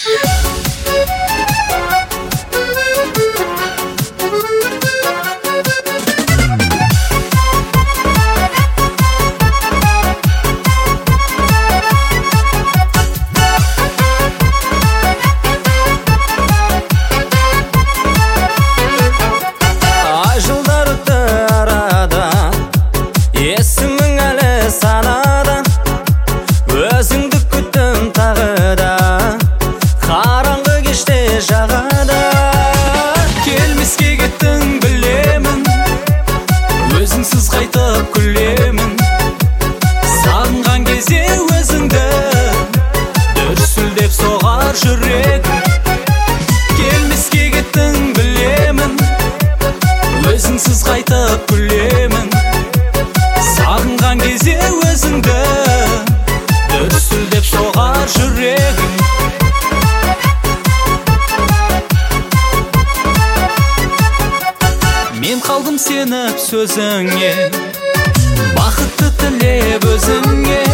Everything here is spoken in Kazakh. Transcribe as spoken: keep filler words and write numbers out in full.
Өзіңді күттім тағы да, қараңғы кеште жағада. Келмеске кеттің білемін, өзіңсіз қайтып күлемін. Сағынған кезде өзіңді дүрсілдеп соғар жүрегім. Келмеске кеттің білемін, өзіңсіз қайтып күлемін. Сағынған кезде өзіңді дүрсілдеп соғар жүрегім. Мен қалдым сеніп сөзіңе, бақытты тілеп өзіңе.